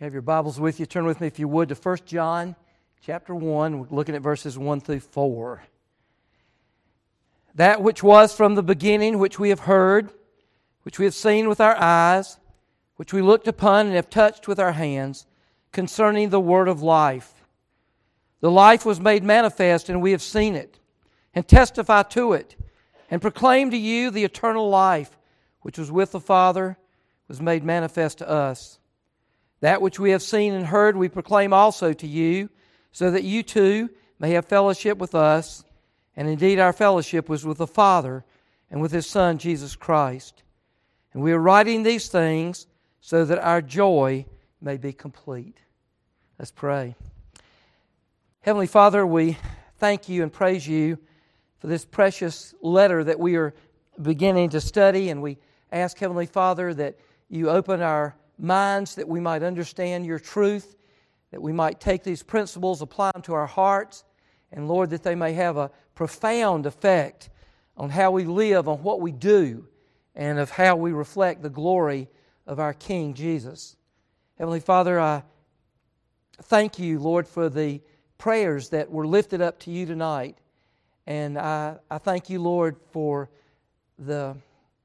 Have your Bibles with you. Turn with me, if you would, to 1 John chapter 1. We're looking at verses 1 through 4. That which was from the beginning, which we have heard, which we have seen with our eyes, which we looked upon and have touched with our hands, concerning the word of life. The life was made manifest, and we have seen it, and testify to it, and proclaim to you the eternal life, which was with the Father, was made manifest to us. That which we have seen and heard we proclaim also to you, so that you too may have fellowship with us. And indeed our fellowship was with the Father and with His Son, Jesus Christ. And we are writing these things so that our joy may be complete. Let's pray. Heavenly Father, we thank You and praise You for this precious letter that we are beginning to study. And we ask, Heavenly Father, that You open our minds, that we might understand Your truth, that we might take these principles, apply them to our hearts, and Lord, that they may have a profound effect on how we live, on what we do, and of how we reflect the glory of our King Jesus. Heavenly Father, I thank You, Lord, for the prayers that were lifted up to You tonight. And I thank You, Lord, for the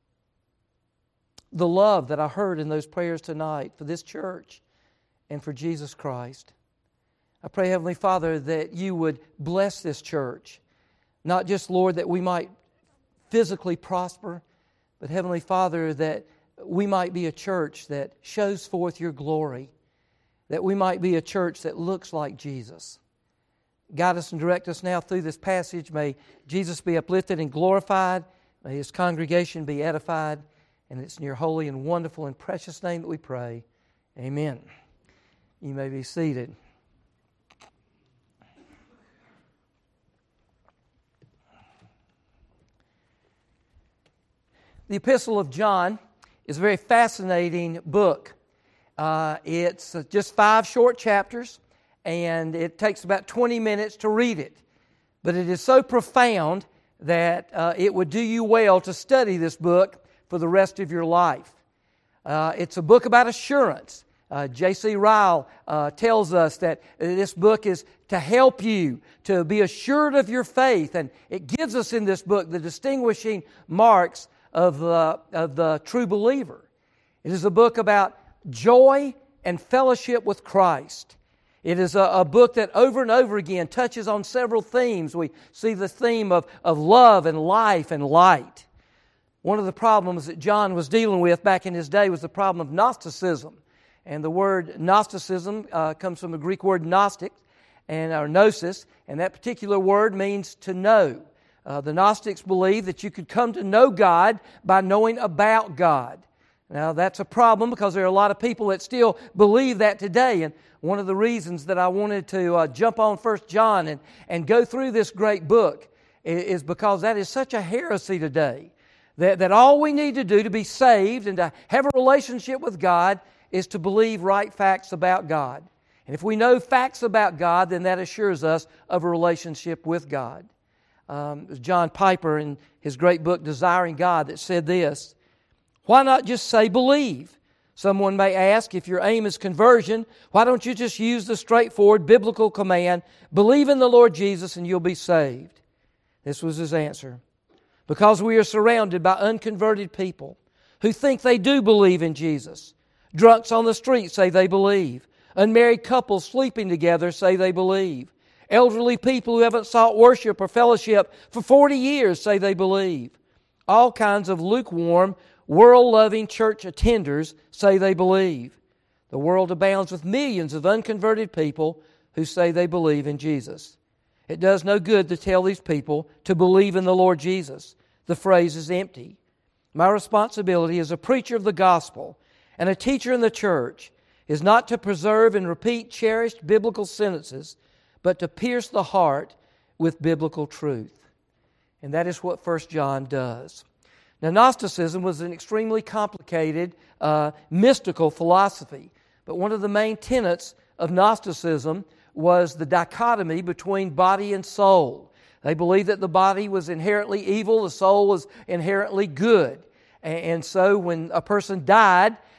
love that I heard in those prayers tonight for this church and for Jesus Christ. I pray, Heavenly Father, that You would bless this church. Not just, Lord, that we might physically prosper, but Heavenly Father, that we might be a church that shows forth Your glory, that we might be a church that looks like Jesus. Guide us and direct us now through this passage. May Jesus be uplifted and glorified. May His congregation be edified. And it's in Your holy and wonderful and precious name that we pray. Amen. You may be seated. The Epistle of John is a very fascinating book. It's just 5 short chapters, and it takes about 20 minutes to read it. But it is so profound that it would do you well to study this book for the rest of your life. It's a book about assurance. J.C. Ryle tells us that this book is to help you to be assured of your faith, and it gives us in this book the distinguishing marks of the true believer. It is a book about joy and fellowship with Christ. It is a book that over and over again touches on several themes. We see the theme of love and life and light. One of the problems that John was dealing with back in his day was the problem of Gnosticism. And the word Gnosticism comes from the Greek word gnostic, or gnosis, and that particular word means to know. The Gnostics believed that you could come to know God by knowing about God. Now that's a problem because there are a lot of people that still believe that today. And one of the reasons that I wanted to jump on 1 John and go through this great book is because that is such a heresy today. That all we need to do to be saved and to have a relationship with God is to believe right facts about God. And if we know facts about God, then that assures us of a relationship with God. John Piper, in his great book, Desiring God, that said this: why not just say believe? Someone may ask, if your aim is conversion, why don't you just use the straightforward biblical command, believe in the Lord Jesus and you'll be saved? This was his answer. Because we are surrounded by unconverted people who think they do believe in Jesus. Drunks on the street say they believe. Unmarried couples sleeping together say they believe. Elderly people who haven't sought worship or fellowship for 40 years say they believe. All kinds of lukewarm, world-loving church attenders say they believe. The world abounds with millions of unconverted people who say they believe in Jesus. It does no good to tell these people to believe in the Lord Jesus. The phrase is empty. My responsibility as a preacher of the gospel and a teacher in the church is not to preserve and repeat cherished biblical sentences, but to pierce the heart with biblical truth. And that is what 1 John does. Now, Gnosticism was an extremely complicated, mystical philosophy. But one of the main tenets of Gnosticism was the dichotomy between body and soul. They believed that the body was inherently evil, the soul was inherently good. And so when a person died,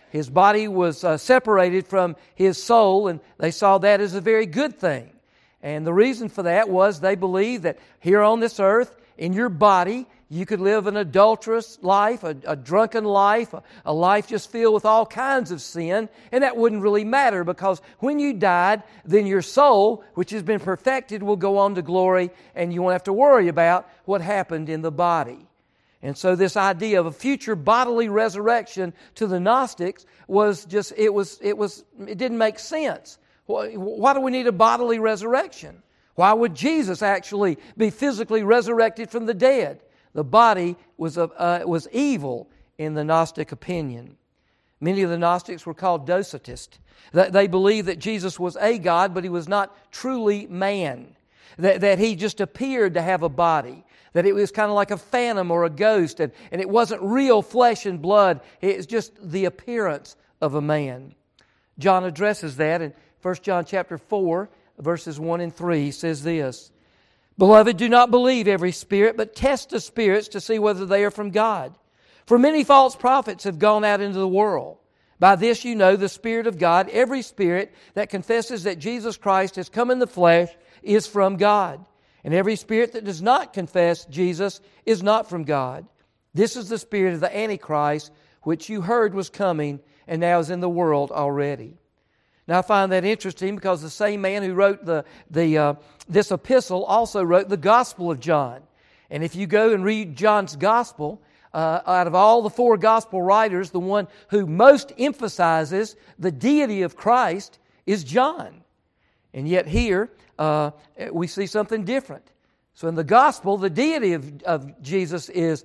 His body was separated from his soul, and they saw that as a very good thing. And the reason for that was they believed that here on this earth, in your body, you could live an adulterous life, a drunken life, a life just filled with all kinds of sin, and that wouldn't really matter because when you died, then your soul, which has been perfected, will go on to glory, and you won't have to worry about what happened in the body. And so this idea of a future bodily resurrection to the Gnostics was just, it didn't make sense. Why do we need a bodily resurrection? Why would Jesus actually be physically resurrected from the dead? The body was evil in the Gnostic opinion. Many of the Gnostics were called Docetists. They believed that Jesus was a God, but He was not truly man. That He just appeared to have a body. That it was kind of like a phantom or a ghost, and it wasn't real flesh and blood. It's just the appearance of a man. John addresses that in 1 John chapter 4, verses 1 and 3. He says this, "Beloved, do not believe every spirit, but test the spirits to see whether they are from God. For many false prophets have gone out into the world. By this you know the Spirit of God. Every spirit that confesses that Jesus Christ has come in the flesh is from God. And every spirit that does not confess Jesus is not from God. This is the spirit of the Antichrist, which you heard was coming and now is in the world already." Now I find that interesting because the same man who wrote this epistle also wrote the Gospel of John. And if you go and read John's Gospel, out of all the four Gospel writers, the one who most emphasizes the deity of Christ is John. And yet here, we see something different. So in the Gospel, the deity of Jesus is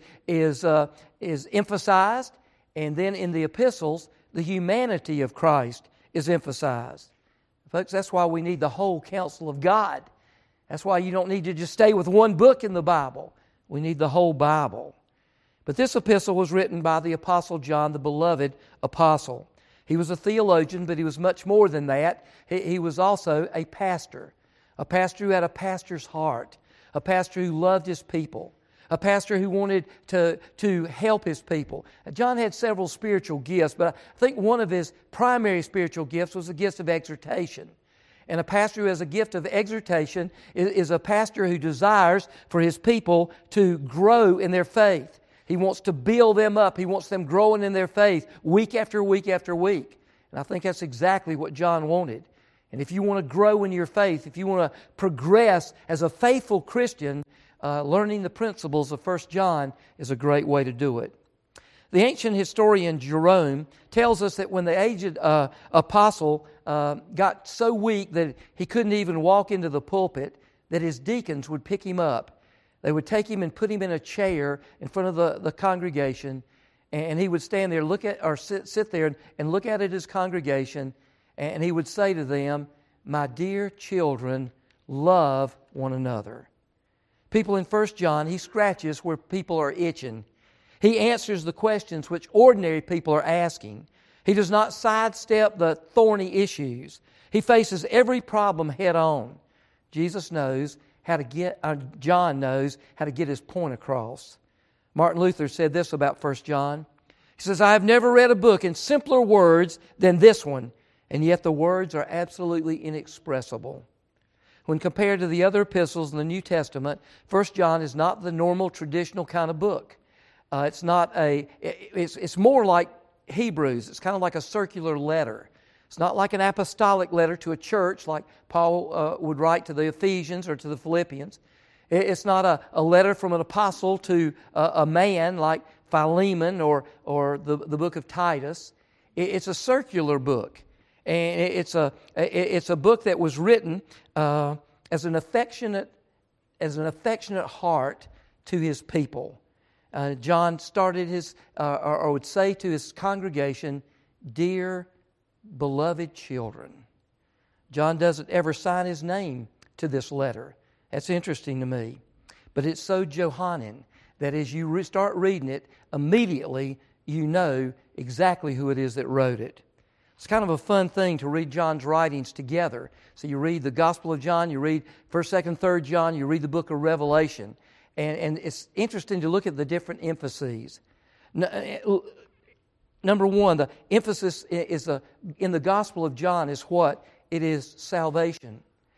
emphasized, and then in the epistles, the humanity of Christ is emphasized. Folks, that's why we need the whole counsel of God. That's why you don't need to just stay with one book in the Bible. We need the whole Bible. But this epistle was written by the Apostle John, the beloved apostle. He was a theologian, but he was much more than that. He was also a pastor who had a pastor's heart, a pastor who loved his people, a pastor who wanted to help his people. John had several spiritual gifts, but I think one of his primary spiritual gifts was the gift of exhortation. And a pastor who has a gift of exhortation is a pastor who desires for his people to grow in their faith. He wants to build them up. He wants them growing in their faith week after week after week. And I think that's exactly what John wanted. And if you want to grow in your faith, if you want to progress as a faithful Christian, learning the principles of 1 John is a great way to do it. The ancient historian Jerome tells us that when the aged apostle got so weak that he couldn't even walk into the pulpit, that his deacons would pick him up. They would take him and put him in a chair in front of the congregation, and he would stand there, sit there and look out at his congregation, and he would say to them, "My dear children, love one another." People in 1 John, he scratches where people are itching. He answers the questions which ordinary people are asking. He does not sidestep the thorny issues. He faces every problem head on. John knows how to get his point across. Martin Luther said this about 1 John. He says, "I have never read a book in simpler words than this one, and yet the words are absolutely inexpressible." When compared to the other epistles in the New Testament, 1 John is not the normal traditional kind of book. It's more like Hebrews. It's kind of like a circular letter. It's not like an apostolic letter to a church like Paul would write to the Ephesians or to the Philippians. It's not a letter from an apostle to a man like Philemon or the book of Titus. It's a circular book. And it's a book that was written as an affectionate heart to his people. John started or would say to his congregation, "Dear beloved children." John doesn't ever sign his name to this letter. That's interesting to me. But it's so Johannine that as you start reading it, immediately you know exactly who it is that wrote it. It's kind of a fun thing to read John's writings together. So you read the Gospel of John, you read 1st, 2nd, 3rd John, you read the book of Revelation. And it's interesting to look at the different emphases. Number one, the emphasis is in the Gospel of John is what? It is salvation.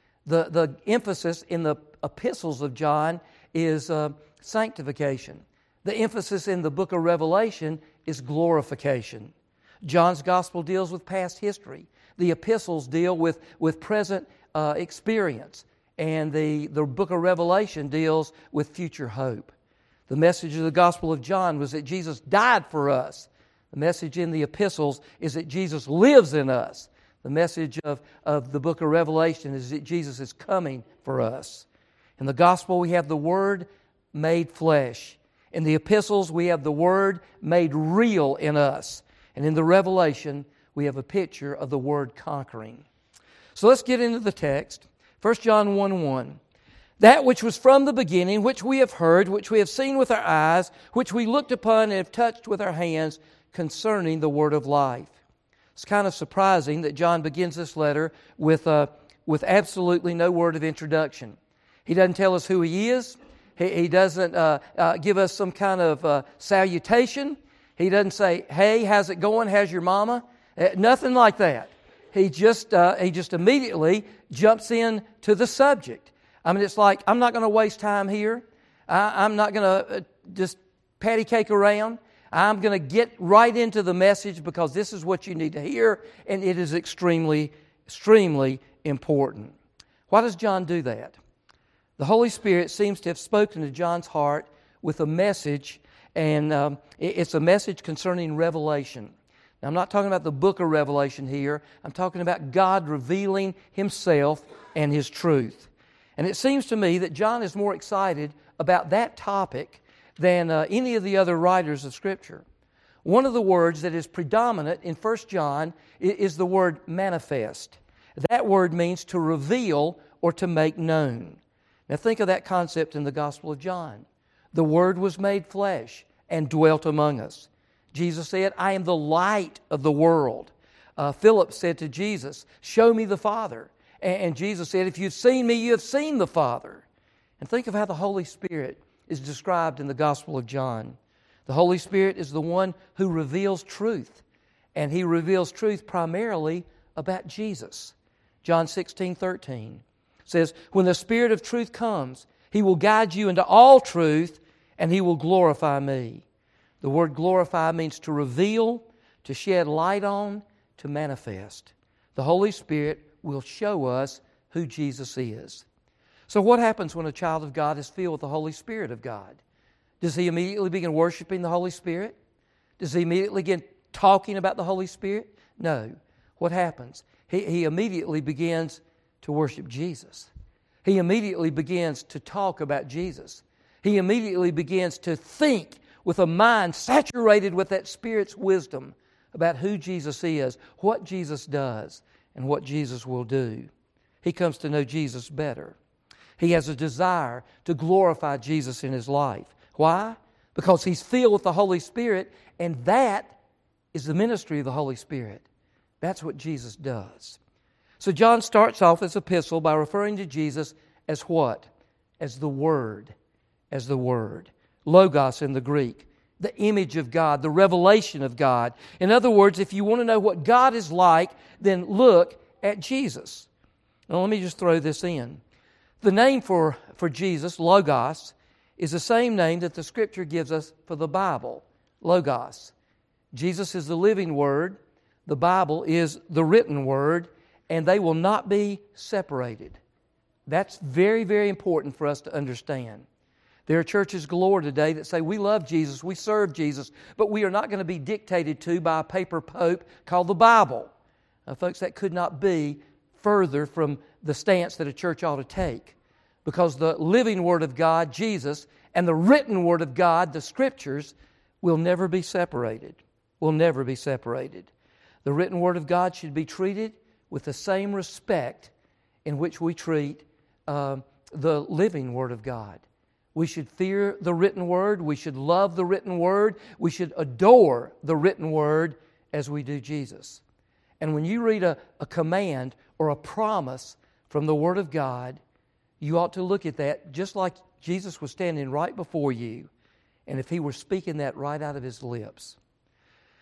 The emphasis in the epistles of John is sanctification. The emphasis in the book of Revelation is glorification. John's Gospel deals with past history. The epistles deal with present experience. And the book of Revelation deals with future hope. The message of the Gospel of John was that Jesus died for us. The message in the epistles is that Jesus lives in us. The message of the book of Revelation is that Jesus is coming for us. In the Gospel, we have the Word made flesh. In the epistles, we have the Word made real in us. And in the Revelation, we have a picture of the Word conquering. So let's get into the text. 1 John 1:1. That which was from the beginning, which we have heard, which we have seen with our eyes, which we looked upon and have touched with our hands, concerning the word of life. It's kind of surprising that John begins this letter with absolutely no word of introduction. He doesn't tell us who he is. He doesn't give us some kind of salutation. He doesn't say, "Hey, how's it going? How's your mama?" Nothing like that. He just immediately jumps in to the subject. I mean, it's like, I'm not going to waste time here. I'm not going to just patty cake around. I'm going to get right into the message because this is what you need to hear, and it is extremely, extremely important. Why does John do that? The Holy Spirit seems to have spoken to John's heart with a message, and it's a message concerning revelation. Now, I'm not talking about the book of Revelation here. I'm talking about God revealing Himself and His truth. And it seems to me that John is more excited about that topic than any of the other writers of Scripture. One of the words that is predominant in 1 John is the word manifest. That word means to reveal or to make known. Now think of that concept in the Gospel of John. The Word was made flesh and dwelt among us. Jesus said, "I am the light of the world." Philip said to Jesus, "Show me the Father." And Jesus said, "If you've seen me, you have seen the Father." And think of how the Holy Spirit is described in the Gospel of John. The Holy Spirit is the one who reveals truth. And He reveals truth primarily about Jesus. John 16:13 says, "When the Spirit of truth comes, He will guide you into all truth, and He will glorify me." The word glorify means to reveal, to shed light on, to manifest. The Holy Spirit will show us who Jesus is. So what happens when a child of God is filled with the Holy Spirit of God? Does he immediately begin worshiping the Holy Spirit? Does he immediately begin talking about the Holy Spirit? No. What happens? He immediately begins to worship Jesus. He immediately begins to talk about Jesus. He immediately begins to think with a mind saturated with that Spirit's wisdom about who Jesus is, what Jesus does, and what Jesus will do. He comes to know Jesus better. He has a desire to glorify Jesus in his life. Why? Because he's filled with the Holy Spirit, and that is the ministry of the Holy Spirit. That's what Jesus does. So John starts off his epistle by referring to Jesus as what? As the Word. As the Word. Logos in the Greek. The image of God, the revelation of God. In other words, if you want to know what God is like, then look at Jesus. Now let me just throw this in. The name for Jesus, Logos, is the same name that the Scripture gives us for the Bible, Logos. Jesus is the living Word, the Bible is the written Word, and they will not be separated. That's very, very important for us to understand. There are churches galore today that say, we love Jesus, we serve Jesus, but we are not going to be dictated to by a paper pope called the Bible. Now, folks, that could not be further from the stance that a church ought to take. Because the living Word of God, Jesus, and the written Word of God, the Scriptures, will never be separated. Will never be separated. The written Word of God should be treated with the same respect in which we treat the living Word of God. We should fear the written Word. We should love the written Word. We should adore the written Word as we do Jesus. And when you read a command or a promise from the Word of God, you ought to look at that just like Jesus was standing right before you, and if He were speaking that right out of His lips.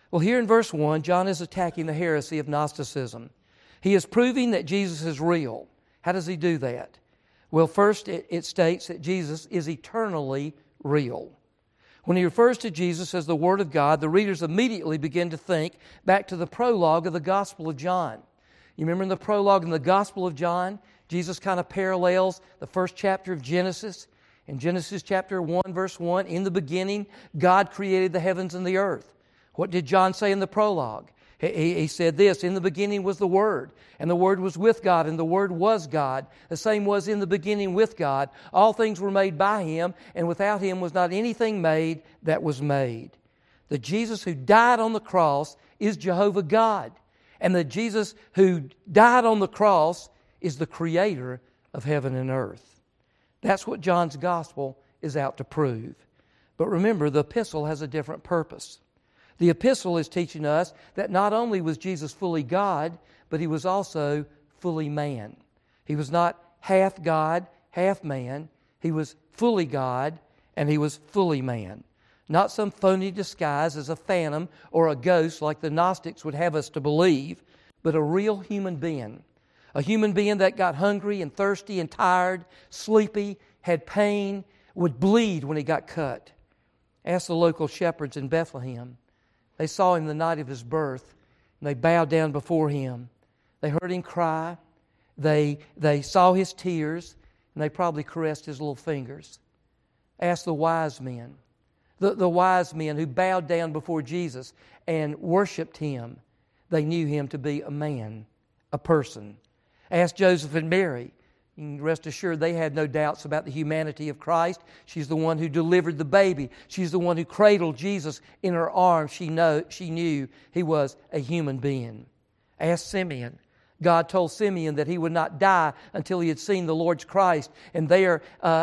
Well, here in verse 1, John is attacking the heresy of Gnosticism. He is proving that Jesus is real. How does he do that? Well, first it states that Jesus is eternally real. When he refers to Jesus as the Word of God, the readers immediately begin to think back to the prologue of the Gospel of John. You remember in the prologue in the Gospel of John, Jesus kind of parallels the first chapter of Genesis. In Genesis chapter 1, verse 1, in the beginning, God created the heavens and the earth. What did John say in the prologue? He said this, in the beginning was the Word, and the Word was with God, and the Word was God. The same was in the beginning with God. All things were made by Him, and without Him was not anything made that was made. The Jesus who died on the cross is Jehovah God, and the Jesus who died on the cross is the Creator of heaven and earth. That's what John's Gospel is out to prove. But remember, the epistle has a different purpose. The epistle is teaching us that not only was Jesus fully God, but He was also fully man. He was not half God, half man. He was fully God, and He was fully man. Not some phony disguise as a phantom or a ghost like the Gnostics would have us to believe, but a real human being. A human being that got hungry and thirsty and tired, sleepy, had pain, would bleed when he got cut. Ask the local shepherds in Bethlehem. They saw Him the night of His birth, and they bowed down before Him. They heard Him cry. They saw His tears, and they probably caressed His little fingers. Ask the wise men. The wise men who bowed down before Jesus and worshiped Him. They knew Him to be a man, a person. Ask Joseph and Mary. You can rest assured they had no doubts about the humanity of Christ. She's the one who delivered the baby. She's the one who cradled Jesus in her arms. She knew He was a human being. Ask Simeon. God told Simeon that he would not die until he had seen the Lord's Christ. And there,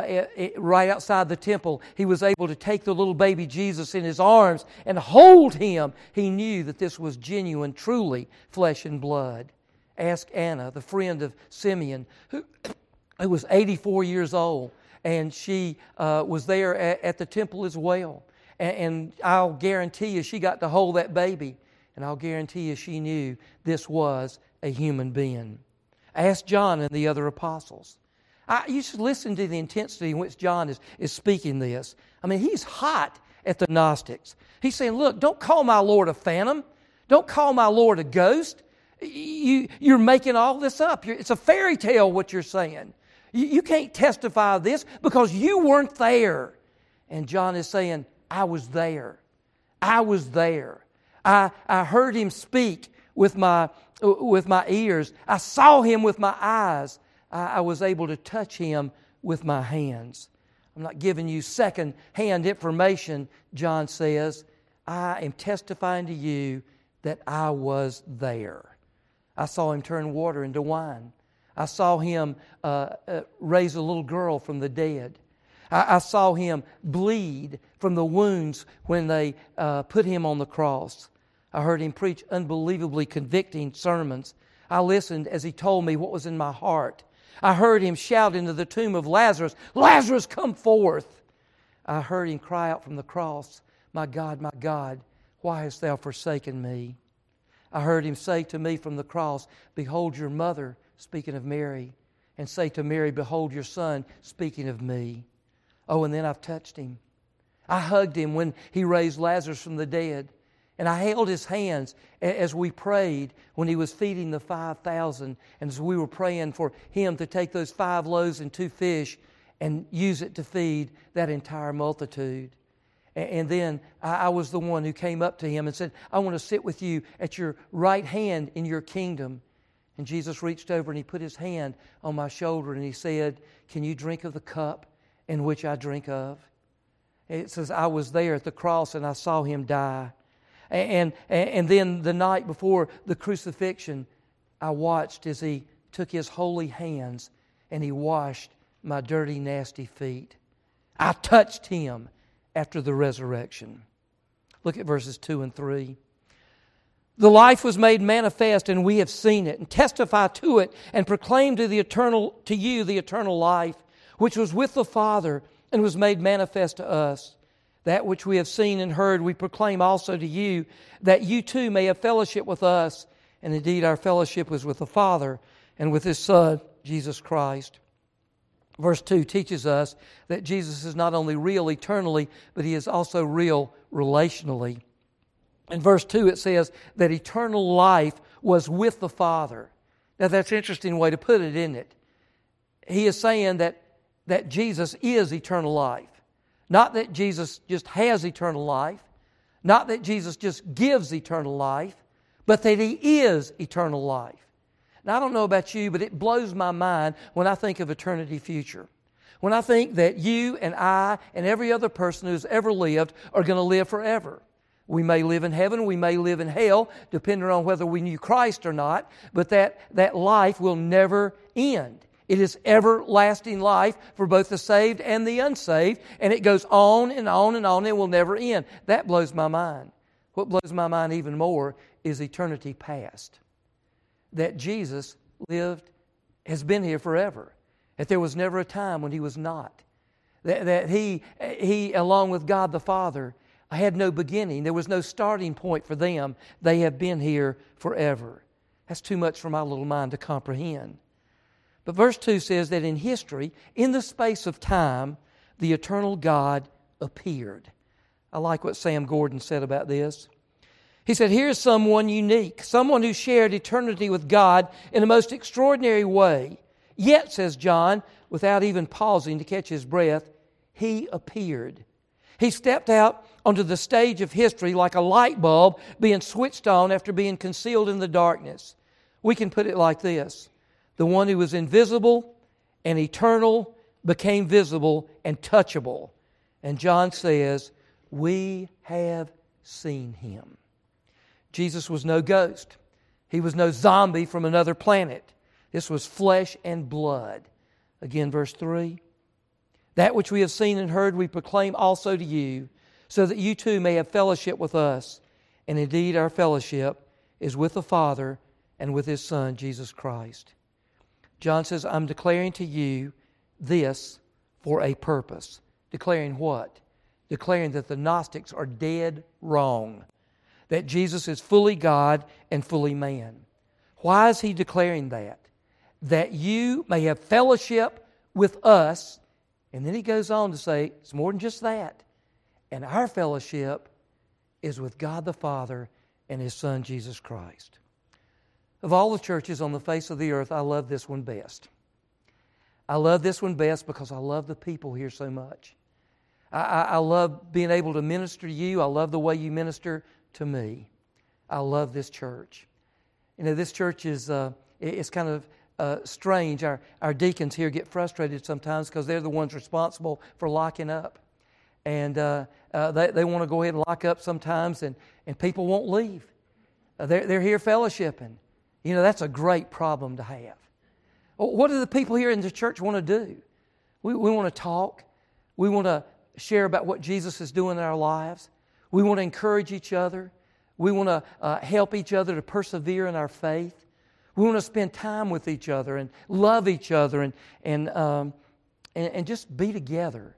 right outside the temple, he was able to take the little baby Jesus in his arms and hold Him. He knew that this was genuine, truly flesh and blood. Ask Anna, the friend of Simeon, who was 84 years old, and she was there at the temple as well. And I'll guarantee you she got to hold that baby, and I'll guarantee you she knew this was a human being. Ask John and the other apostles. You should listen to the intensity in which John is speaking this. I mean, he's hot at the Gnostics. He's saying, look, don't call my Lord a phantom. Don't call my Lord a ghost. You're making all this up. It's a fairy tale what you're saying. You can't testify of this because you weren't there. And John is saying, I was there. I was there. I heard Him speak with my ears. I saw Him with my eyes. I was able to touch Him with my hands. I'm not giving you second-hand information, John says. I am testifying to you that I was there. I saw Him turn water into wine. I saw Him raise a little girl from the dead. I saw Him bleed from the wounds when they put Him on the cross. I heard Him preach unbelievably convicting sermons. I listened as He told me what was in my heart. I heard Him shout into the tomb of Lazarus, Lazarus, come forth. I heard Him cry out from the cross, my God, why hast Thou forsaken me? I heard Him say to me from the cross, behold your mother, speaking of Mary, and say to Mary, behold your son, speaking of me. Oh, and then I've touched Him. I hugged Him when He raised Lazarus from the dead. And I held His hands as we prayed when He was feeding the 5,000. And as we were praying for Him to take those 5 loaves and 2 fish and use it to feed that entire multitude. And then I was the one who came up to Him and said, I want to sit with you at your right hand in your kingdom. And Jesus reached over and He put His hand on my shoulder and He said, can you drink of the cup in which I drink of? It says, I was there at the cross and I saw Him die. And then the night before the crucifixion, I watched as He took His holy hands and He washed my dirty, nasty feet. I touched Him after the resurrection. Look at verses 2 and 3. The life was made manifest, and we have seen it, and testify to it, and proclaim to you the eternal life, which was with the Father, and was made manifest to us. That which we have seen and heard we proclaim also to you, that you too may have fellowship with us. And indeed our fellowship was with the Father and with His Son, Jesus Christ. Verse 2 teaches us that Jesus is not only real eternally, but He is also real relationally. In verse 2 it says that eternal life was with the Father. Now that's an interesting way to put it, isn't it? He is saying that Jesus is eternal life. Not that Jesus just has eternal life, not that Jesus just gives eternal life, but that He is eternal life. Now, I don't know about you, but it blows my mind when I think of eternity future. When I think that you and I and every other person who's ever lived are going to live forever. We may live in heaven, we may live in hell, depending on whether we knew Christ or not, but that life will never end. It is everlasting life for both the saved and the unsaved, and it goes on and on and on and will never end. That blows my mind. What blows my mind even more is eternity past. That Jesus has been here forever. That there was never a time when He was not. That He, along with God the Father, had no beginning. There was no starting point for them. They have been here forever. That's too much for my little mind to comprehend. But verse 2 says that in history, in the space of time, the eternal God appeared. I like what Sam Gordon said about this. He said, here's someone unique, someone who shared eternity with God in a most extraordinary way. Yet, says John, without even pausing to catch his breath, He appeared. He stepped out onto the stage of history like a light bulb being switched on after being concealed in the darkness. We can put it like this. The one who was invisible and eternal became visible and touchable. And John says, we have seen Him. Jesus was no ghost. He was no zombie from another planet. This was flesh and blood. Again, verse 3. That which we have seen and heard we proclaim also to you, so that you too may have fellowship with us. And indeed our fellowship is with the Father and with His Son, Jesus Christ. John says, I'm declaring to you this for a purpose. Declaring what? Declaring that the Gnostics are dead wrong. That Jesus is fully God and fully man. Why is He declaring that? That you may have fellowship with us. And then He goes on to say, it's more than just that. And our fellowship is with God the Father and His Son, Jesus Christ. Of all the churches on the face of the earth, I love this one best. I love this one best because I love the people here so much. I love being able to minister to you. I love the way you minister to me. I love this church. You know, this church is it's kind of strange. Our deacons here get frustrated sometimes because they're the ones responsible for locking up. And they want to go ahead and lock up sometimes, and people won't leave. They're here fellowshipping. You know, that's a great problem to have. What do the people here in the church want to do? We want to talk. We want to share about what Jesus is doing in our lives. We want to encourage each other. We want to help each other to persevere in our faith. We want to spend time with each other and love each other and just be together.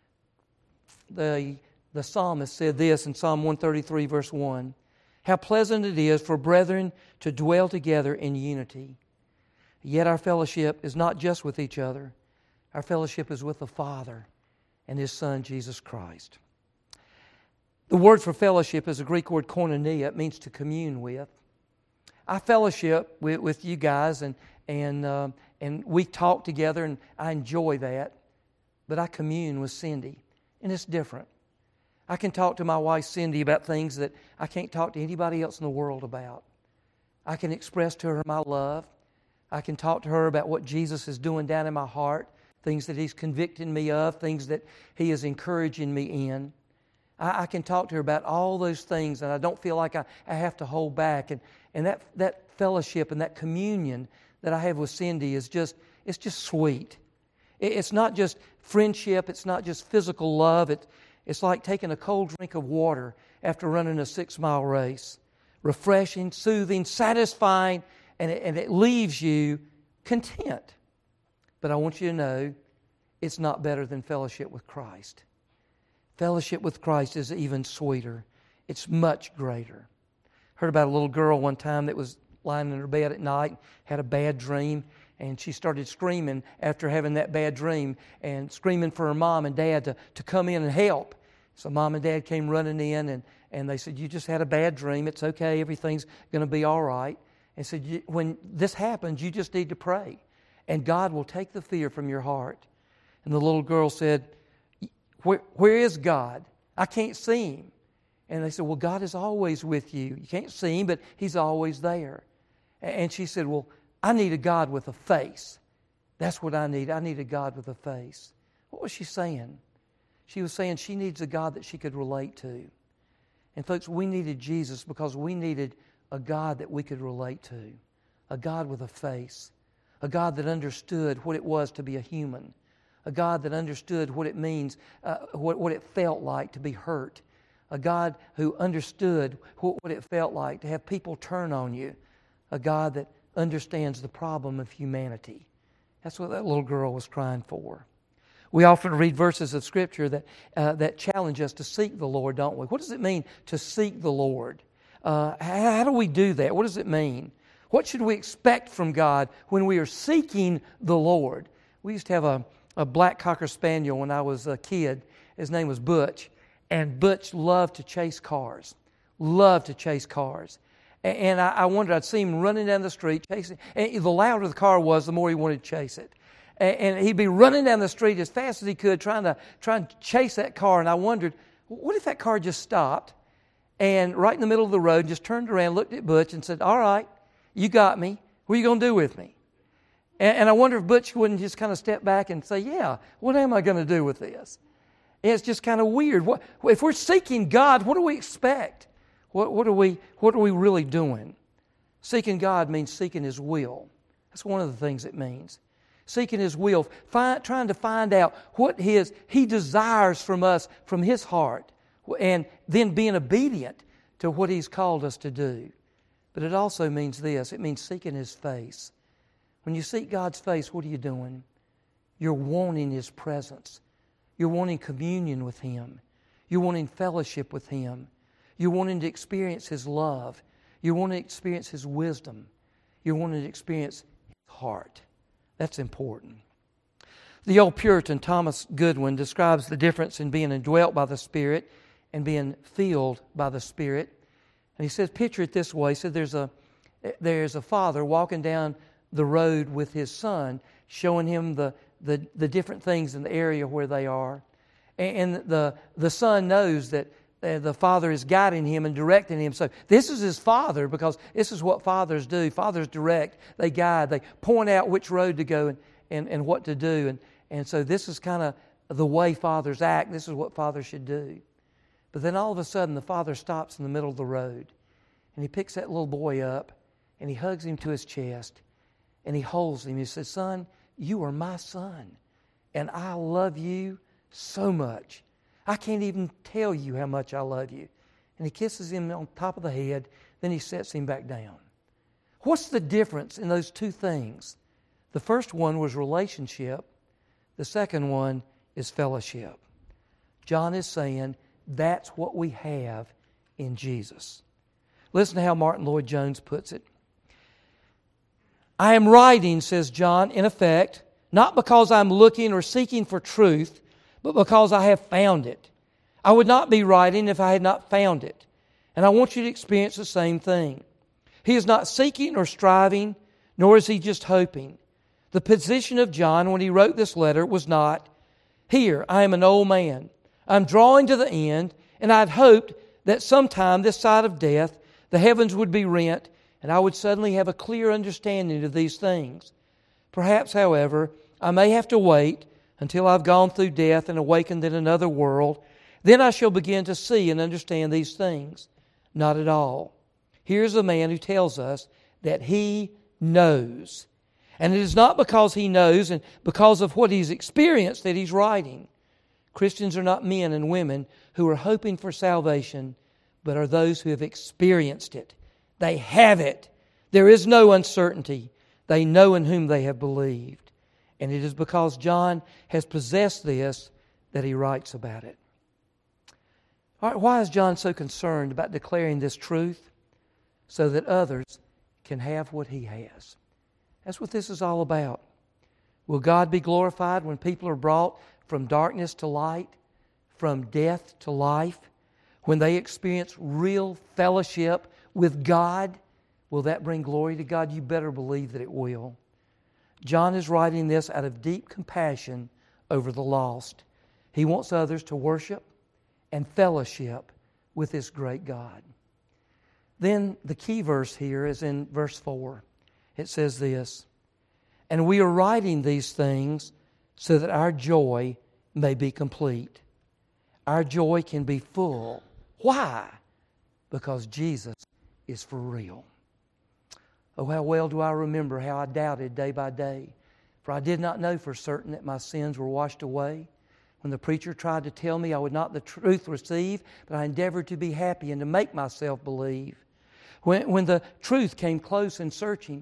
The psalmist said this in Psalm 133, verse 1. How pleasant it is for brethren to dwell together in unity. Yet our fellowship is not just with each other. Our fellowship is with the Father and His Son, Jesus Christ. The word for fellowship is a Greek word koinonia. It means to commune with. I fellowship with you guys, and we talk together, and I enjoy that. But I commune with Cindy, and it's different. I can talk to my wife Cindy about things that I can't talk to anybody else in the world about. I can express to her my love. I can talk to her about what Jesus is doing down in my heart, things that He's convicting me of, things that He is encouraging me in. I can talk to her about all those things, and I don't feel like I have to hold back. And that fellowship and that communion that I have with Cindy is just sweet. It's not just friendship. It's not just physical love. It's like taking a cold drink of water after running a 6-mile race. Refreshing, soothing, satisfying, and it leaves you content. But I want you to know it's not better than fellowship with Christ. Fellowship with Christ is even sweeter. It's much greater. Heard about a little girl one time that was lying in her bed at night, had a bad dream, and she started screaming after having that bad dream and screaming for her mom and dad to come in and help. So mom and dad came running in and they said, "You just had a bad dream. It's okay. Everything's going to be all right." And said, "When this happens, you just need to pray, and God will take the fear from your heart." And the little girl said, Where is God? I can't see Him." And they said, "Well, God is always with you. You can't see Him, but He's always there." And she said, "Well, I need a God with a face. That's what I need. I need a God with a face." What was she saying? She was saying she needs a God that she could relate to. And folks, we needed Jesus because we needed a God that we could relate to. A God with a face. A God that understood what it was to be a human. A God that understood what it means, what it felt like to be hurt. A God who understood what it felt like to have people turn on you. A God that understands the problem of humanity. That's what that little girl was crying for. We often read verses of Scripture that challenge us to seek the Lord, don't we? What does it mean to seek the Lord? How do we do that? What does it mean? What should we expect from God when we are seeking the Lord? We used to have a black Cocker Spaniel when I was a kid. His name was Butch. And Butch loved to chase cars. Loved to chase cars. And I wondered, I'd see him running down the street chasing. And the louder the car was, the more he wanted to chase it. And he'd be running down the street as fast as he could, trying to chase that car. And I wondered, what if that car just stopped and right in the middle of the road just turned around, looked at Butch and said, "All right, you got me. What are you going to do with me?" And I wonder if Butch wouldn't just kind of step back and say, "Yeah, what am I going to do with this?" And it's just kind of weird. If we're seeking God, what do we expect? What are we really doing? Seeking God means seeking His will. That's one of the things it means. Seeking His will, trying to find out what He desires from us, from His heart, and then being obedient to what He's called us to do. But it also means this. It means seeking His face. When you seek God's face, what are you doing? You're wanting His presence. You're wanting communion with Him. You're wanting fellowship with Him. You're wanting to experience His love. You're wanting to experience His wisdom. You're wanting to experience His heart. That's important. The old Puritan Thomas Goodwin describes the difference in being indwelt by the Spirit and being filled by the Spirit. And he says, picture it this way. He said there's a father walking down the road with his son, showing him the different things in the area where they are. And the son knows that the father is guiding him and directing him. So this is his father, because this is what fathers do. Fathers direct, they guide, they point out which road to go and what to do. And so this is kind of the way fathers act. This is what fathers should do. But then all of a sudden the father stops in the middle of the road, and he picks that little boy up and he hugs him to his chest and he holds him. He says, "Son, you are my son, and I love you so much. I can't even tell you how much I love you." And he kisses him on top of the head, then he sets him back down. What's the difference in those two things? The first one was relationship. The second one is fellowship. John is saying that's what we have in Jesus. Listen to how Martin Lloyd-Jones puts it. "I am writing," says John, "in effect, not because I'm looking or seeking for truth, but because I have found it. I would not be writing if I had not found it. And I want you to experience the same thing. He is not seeking or striving, nor is he just hoping. The position of John when he wrote this letter was not, 'Here, I am an old man. I'm drawing to the end, and I'd hoped that sometime this side of death, the heavens would be rent, and I would suddenly have a clear understanding of these things. Perhaps, however, I may have to wait until I've gone through death and awakened in another world. Then I shall begin to see and understand these things.' Not at all. Here's a man who tells us that he knows. And it is not because he knows and because of what he's experienced that he's writing. Christians are not men and women who are hoping for salvation, but are those who have experienced it. They have it. There is no uncertainty. They know in whom they have believed. And it is because John has possessed this that he writes about it." All right, why is John so concerned about declaring this truth? So that others can have what he has. That's what this is all about. Will God be glorified when people are brought from darkness to light, from death to life? When they experience real fellowship with God, will that bring glory to God? You better believe that it will. John is writing this out of deep compassion over the lost. He wants others to worship and fellowship with this great God. Then the key verse here is in verse 4. It says this, "And we are writing these things so that our joy may be complete." Our joy can be full. Why? Because Jesus is for real. Oh, how well do I remember how I doubted day by day. For I did not know for certain that my sins were washed away. When the preacher tried to tell me I would not the truth receive, but I endeavored to be happy and to make myself believe. When the truth came close in searching,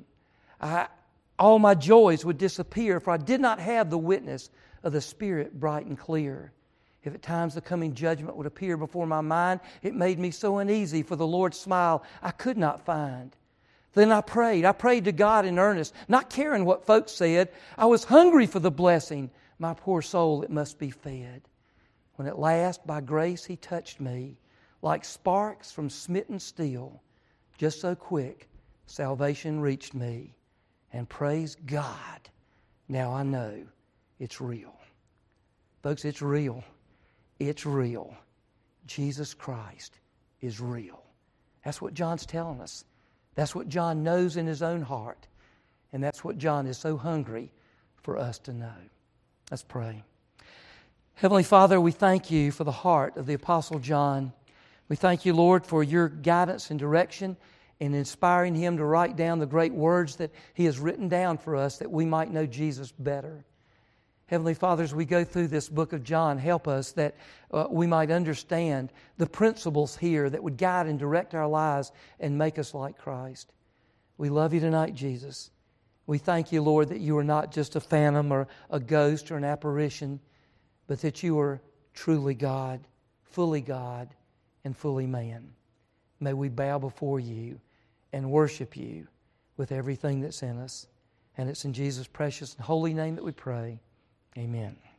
all my joys would disappear, for I did not have the witness of the Spirit bright and clear. If at times the coming judgment would appear before my mind, it made me so uneasy, for the Lord's smile I could not find. Then I prayed to God in earnest, not caring what folks said. I was hungry for the blessing, my poor soul it must be fed. When at last by grace He touched me, like sparks from smitten steel, just so quick salvation reached me. And praise God, now I know it's real. Folks, it's real. It's real. Jesus Christ is real. That's what John's telling us. That's what John knows in his own heart. And that's what John is so hungry for us to know. Let's pray. Heavenly Father, we thank You for the heart of the Apostle John. We thank You, Lord, for Your guidance and direction in inspiring him to write down the great words that he has written down for us that we might know Jesus better. Heavenly Father, as we go through this book of John, help us that we might understand the principles here that would guide and direct our lives and make us like Christ. We love You tonight, Jesus. We thank You, Lord, that You are not just a phantom or a ghost or an apparition, but that You are truly God, and fully man. May we bow before You and worship You with everything that's in us. And it's in Jesus' precious and holy name that we pray. Amen.